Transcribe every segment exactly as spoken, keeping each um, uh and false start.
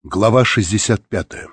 Глава шестьдесят пятая.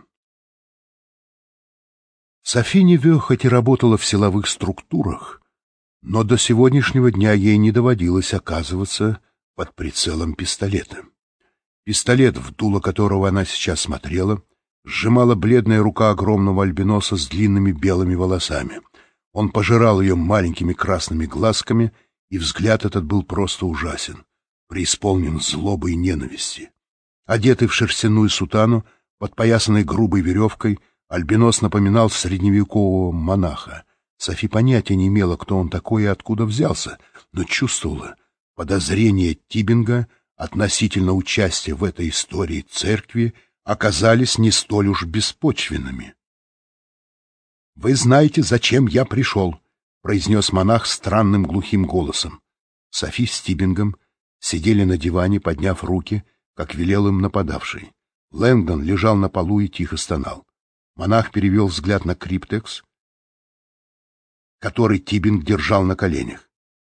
Софи Неве хоть и работала в силовых структурах, но до сегодняшнего дня ей не доводилось оказываться под прицелом пистолета. Пистолет, в дуло которого она сейчас смотрела, сжимала бледная рука огромного альбиноса с длинными белыми волосами. Он пожирал ее маленькими красными глазками, и взгляд этот был просто ужасен, преисполнен злобы и ненависти. Одетый в шерстяную сутану, подпоясанный грубой веревкой, альбинос напоминал средневекового монаха. Софи понятия не имела, кто он такой и откуда взялся, но чувствовала подозрения Тибинга относительно участия в этой истории церкви оказались не столь уж беспочвенными. «Вы знаете, зачем я пришел», — произнес монах странным глухим голосом. Софи с Тибингом сидели на диване, подняв руки, как велел им нападавший. Лэнгдон лежал на полу и тихо стонал. Монах перевел взгляд на криптекс, который Тибинг держал на коленях.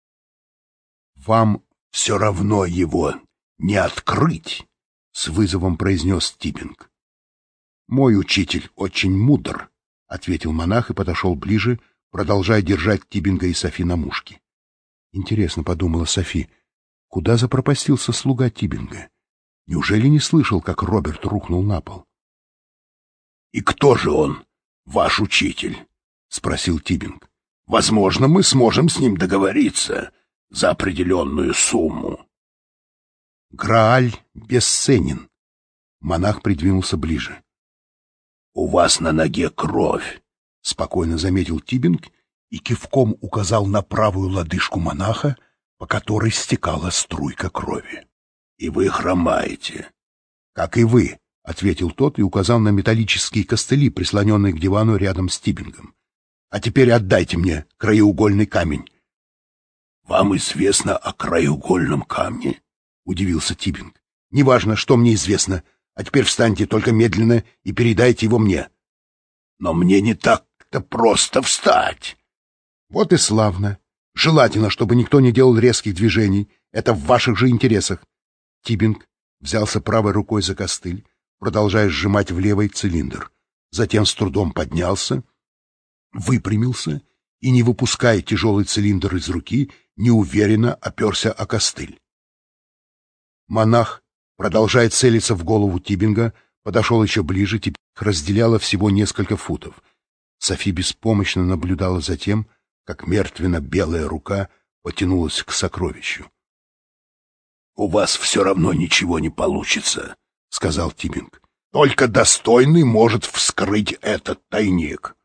«Вам все равно его не открыть», — с вызовом произнес Тибинг. «Мой учитель очень мудр», — ответил монах и подошел ближе, продолжая держать Тибинга и Софи на мушке. «Интересно», — подумала Софи, — «куда запропастился слуга Тибинга? Неужели не слышал, как Роберт рухнул на пол?» «И кто же он, ваш учитель?» — спросил Тибинг. «Возможно, мы сможем с ним договориться за определенную сумму». «Грааль бесценен». Монах придвинулся ближе. «У вас на ноге кровь», — спокойно заметил Тибинг и кивком указал на правую лодыжку монаха, по которой стекала струйка крови. «И вы хромаете». «Как и вы», — ответил тот и указал на металлические костыли, прислоненные к дивану рядом с Тибингом. «А теперь отдайте мне краеугольный камень». «Вам известно о краеугольном камне?» — удивился Тибинг. «Неважно, что мне известно. А теперь встаньте только медленно и передайте его мне». «Но мне не так-то просто встать». «Вот и славно. Желательно, чтобы никто не делал резких движений. Это в ваших же интересах». Тибинг взялся правой рукой за костыль, продолжая сжимать в левой цилиндр. Затем с трудом поднялся, выпрямился и, не выпуская тяжелый цилиндр из руки, неуверенно оперся о костыль. Монах, продолжая целиться в голову Тибинга, подошел еще ближе, теперь разделяло всего несколько футов. Софи беспомощно наблюдала за тем, как мертвенно-белая рука потянулась к сокровищу. «У вас все равно ничего не получится», — сказал Тибинг. «Только достойный может вскрыть этот тайник».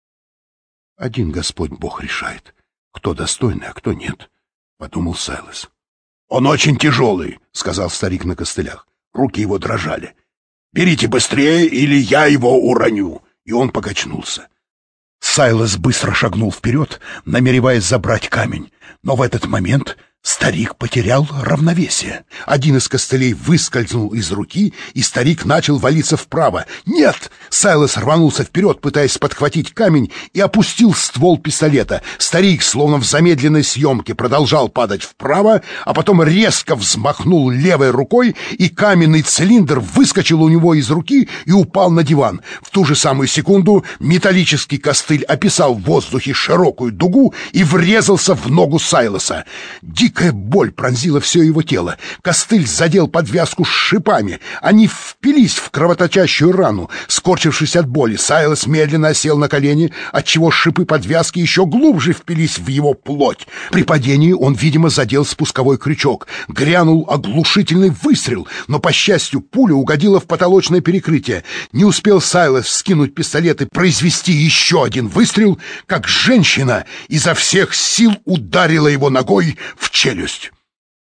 «Один Господь Бог решает, кто достойный, а кто нет», — подумал Сайлос. «Он очень тяжелый», — сказал старик на костылях. Руки его дрожали. «Берите быстрее, или я его уроню». И он покачнулся. Сайлос быстро шагнул вперед, намереваясь забрать камень, но в этот момент старик потерял равновесие. Один из костылей выскользнул из руки, и старик начал валиться вправо. «Нет!» Сайлос рванулся вперед, пытаясь подхватить камень, и опустил ствол пистолета. Старик, словно в замедленной съемке, продолжал падать вправо, а потом резко взмахнул левой рукой, и каменный цилиндр выскочил у него из руки и упал на диван. В ту же самую секунду металлический костыль описал в воздухе широкую дугу и врезался в ногу Сайлоса. Дикая боль пронзила все его тело. Костыль задел подвязку с шипами. Они впились в кровоточащую рану. Скорчившись от боли, Сайлос медленно осел на колени, отчего шипы подвязки еще глубже впились в его плоть. При падении он, видимо, задел спусковой крючок. Грянул оглушительный выстрел, но, по счастью, пуля угодила в потолочное перекрытие. Не успел Сайлос вскинуть пистолет и произвести еще один выстрел, как женщина изо всех сил ударила его ногой в челюсть.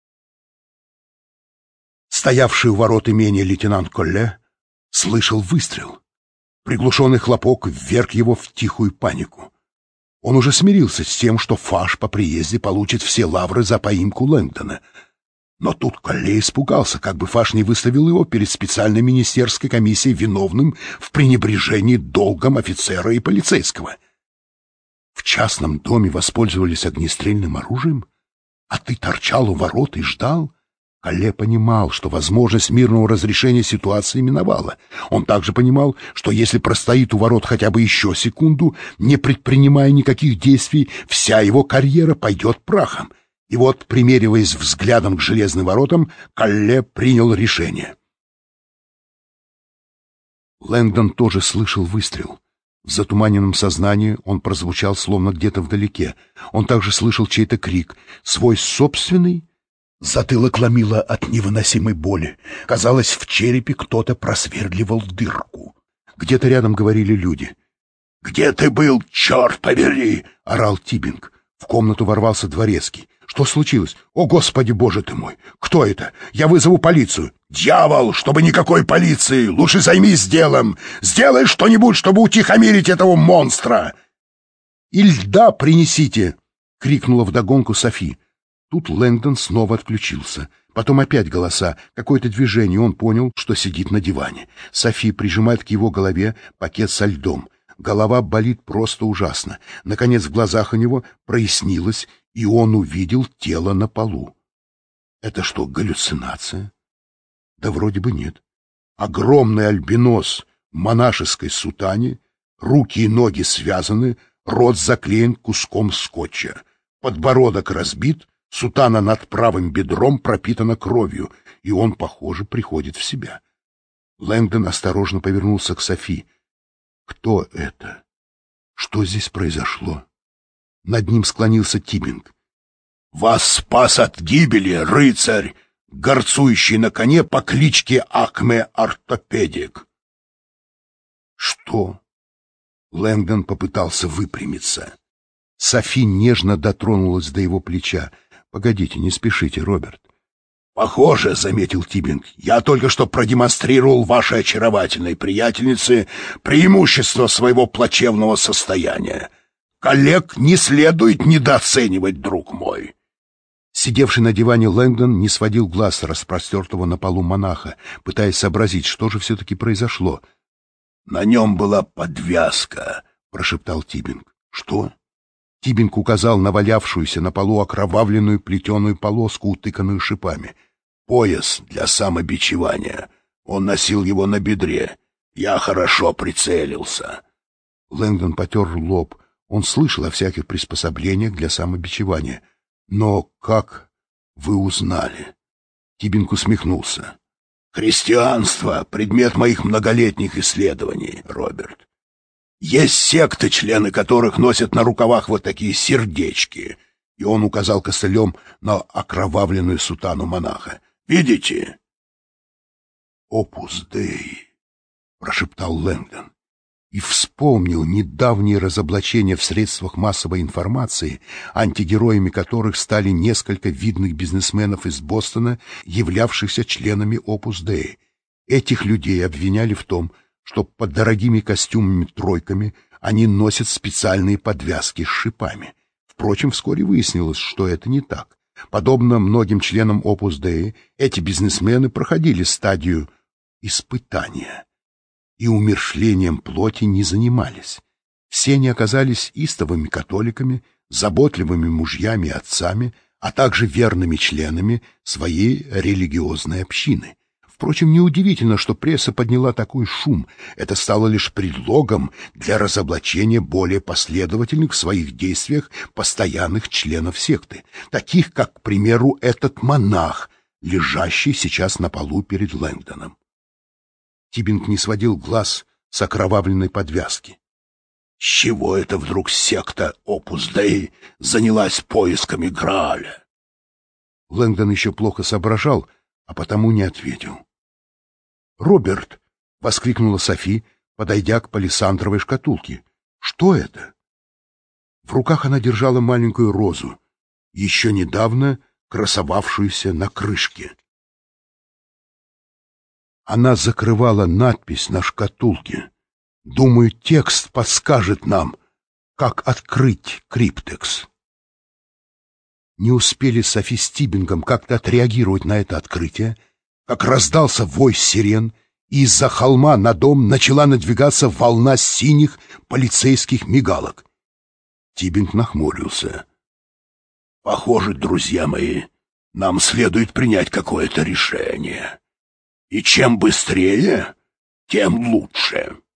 Стоявший у ворот имения лейтенант Колле слышал выстрел. Приглушенный хлопок вверг его в тихую панику. Он уже смирился с тем, что Фаш по приезде получит все лавры за поимку Лэнгдона. Но тут Колле испугался, как бы Фаш не выставил его перед специальной министерской комиссией виновным в пренебрежении долгом офицера и полицейского. В частном доме воспользовались огнестрельным оружием? А ты торчал у ворот и ждал? Калле понимал, что возможность мирного разрешения ситуации миновала. Он также понимал, что если простоит у ворот хотя бы еще секунду, не предпринимая никаких действий, вся его карьера пойдет прахом. И вот, примериваясь взглядом к железным воротам, Калле принял решение. Лэнгдон тоже слышал выстрел. В затуманенном сознании он прозвучал словно где-то вдалеке. Он также слышал чей-то крик, свой собственный. Затылок ломило от невыносимой боли. Казалось, в черепе кто-то просверливал дырку. Где-то рядом говорили люди. «Где ты был, черт побери!» — орал Тибинг. В комнату ворвался дворецкий. «Что случилось? О, Господи, Боже ты мой! Кто это? Я вызову полицию!» «Дьявол! Чтобы никакой полиции! Лучше займись делом! Сделай что-нибудь, чтобы утихомирить этого монстра!» «И льда принесите!» — крикнула вдогонку Софи. Тут Лэнгдон снова отключился. Потом опять голоса, какое-то движение, он понял, что сидит на диване. Софи прижимает к его голове пакет со льдом. Голова болит просто ужасно. Наконец в глазах у него прояснилось, и он увидел тело на полу. Это что, галлюцинация? Да вроде бы нет. Огромный альбинос в монашеской сутане, руки и ноги связаны, рот заклеен куском скотча, подбородок разбит, сутана над правым бедром пропитана кровью, и он, похоже, приходит в себя. Лэнгдон осторожно повернулся к Софи. Кто это? Что здесь произошло? Над ним склонился Тибинг. «Вас спас от гибели рыцарь, горцующий на коне по кличке Акме Ортопедик». «Что?» Лэнгдон попытался выпрямиться. Софи нежно дотронулась до его плеча. «Погодите, не спешите, Роберт». «Похоже, — заметил Тибинг, — я только что продемонстрировал вашей очаровательной приятельнице преимущество своего плачевного состояния. Коллег не следует недооценивать, друг мой». Сидевший на диване Лэнгдон не сводил глаз с распростертого на полу монаха, пытаясь сообразить, что же все-таки произошло. «На нем была подвязка», — прошептал Тибинг. «Что?» Тибинг указал на валявшуюся на полу окровавленную плетеную полоску, утыканную шипами. «Пояс для самобичевания. Он носил его на бедре. Я хорошо прицелился». Лэнгдон потер лоб. Он слышал о всяких приспособлениях для самобичевания. «Но как вы узнали?» Тибинг усмехнулся. «Христианство — предмет моих многолетних исследований, Роберт. Есть секты, члены которых носят на рукавах вот такие сердечки». И он указал костылем на окровавленную сутану монаха. «Видите?» «Опус Дей», — прошептал Лэнгдон. И вспомнил недавние разоблачения в средствах массовой информации, антигероями которых стали несколько видных бизнесменов из Бостона, являвшихся членами Опус Dei. Этих людей обвиняли в том, что под дорогими костюмами-тройками они носят специальные подвязки с шипами. Впрочем, вскоре выяснилось, что это не так. Подобно многим членам Опус Dei, эти бизнесмены проходили стадию испытания и умерщвлением плоти не занимались. Все они оказались истовыми католиками, заботливыми мужьями и отцами, а также верными членами своей религиозной общины. Впрочем, неудивительно, что пресса подняла такой шум. Это стало лишь предлогом для разоблачения более последовательных в своих действиях постоянных членов секты, таких как, к примеру, этот монах, лежащий сейчас на полу перед Лэнгдоном. Тибинг не сводил глаз с окровавленной подвязки. С чего это вдруг секта Опус Dei занялась поисками Грааля? Лэнгдон еще плохо соображал, а потому не ответил. «Роберт!» — воскликнула Софи, подойдя к палисандровой шкатулке. «Что это?» В руках она держала маленькую розу, еще недавно красовавшуюся на крышке. Она закрывала надпись на шкатулке. Думаю, текст подскажет нам, как открыть криптекс. Не успели Софи с Тибингом как-то отреагировать на это открытие, как раздался вой сирен, и из-за холма на дом начала надвигаться волна синих полицейских мигалок. Тибинг нахмурился. «Похоже, друзья мои, нам следует принять какое-то решение. И чем быстрее, тем лучше.